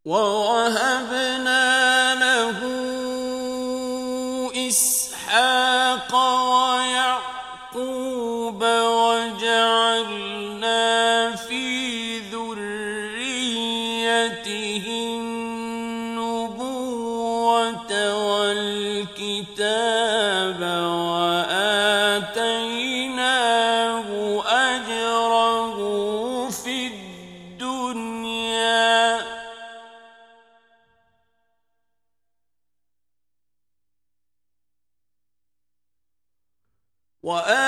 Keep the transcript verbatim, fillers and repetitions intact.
وَوَهَبْنَا لَهُ إِسْحَاقَ وَيَعْقُوبَ وَجَعَلْنَا فِي ذُرِّيَّتِهِ النُّبُوَّةَ وَالْكِتَابَ وَآتَيْنَاهُ أَجْرَهُ فِي الدُّنْيَا ۖ وَآتَيْنَاهُ